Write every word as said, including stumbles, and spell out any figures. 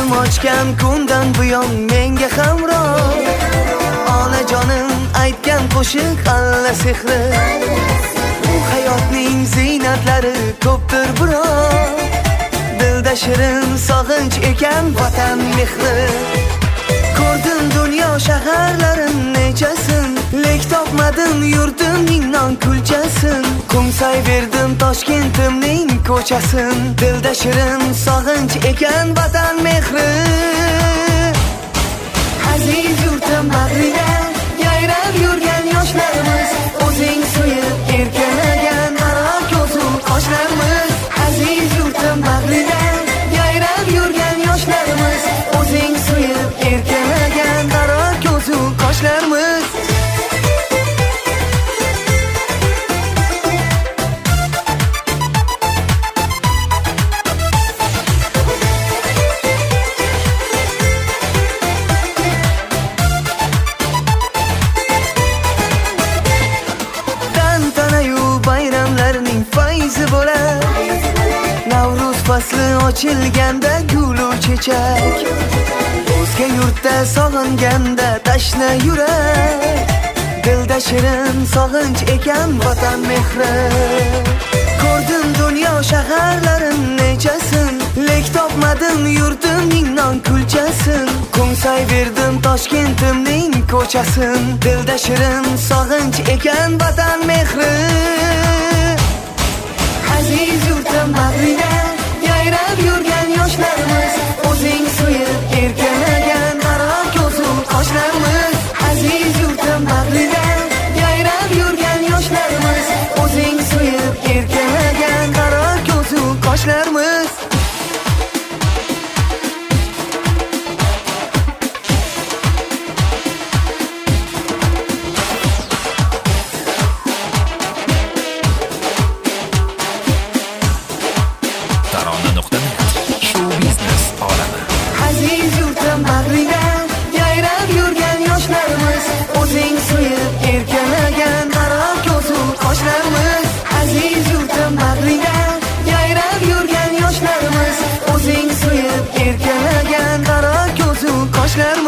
ko'zim ochgan kundan buyon menga hamroh, onajonim aytgan qo'shiq alla sehri. Bu hayotning ziynatlari ko'pdir biroq, dilda shirin sog'inch ekan vatan mehri. Ko'rdim dunyo shaharlarin nechasin, lek topmadim yurtimning non kulchasin. Qo'msay berdim Toshkentimning ko'chasin, dilda shirin sog'inch ekan vatan mehri. Aziz yurtim bag'rida yayrab yurgan yoshlarimiz, o'zing suyib erkalagan qaro ko'zu qoshlarimiz. Aziz yurtim bag'rida yayrab yurgan yoshlarimiz, o'zing suyib erkalagan qaro ko'zu qoshlarimiz. Navruz fasli ochilganda gul chechak, o'zga yurtda sog'inganda tashna yurak, dilda shirin sog'inch ekan vatan mehri. Ko'rdim dunyo shaharlarin nechasin, lek topmadim yurtimning non kulchasin. Qo'msay berdim Toshkentimning ko'chasin, dilda shirin sog'inch ekan vatan mehri. Aziz yurtim bag'rida yayrab yurgan yoshlarimiz, o'zing suyib erkalagan qaro ko'zu qoshlarimiz. Aziz yurtim bag'rida yayrab yurgan yoshlarimiz, o'zing suyib erkalagan qaro ko'zu qoshlarimiz. Erkalagan qaro ko'zu qoshlarimiz.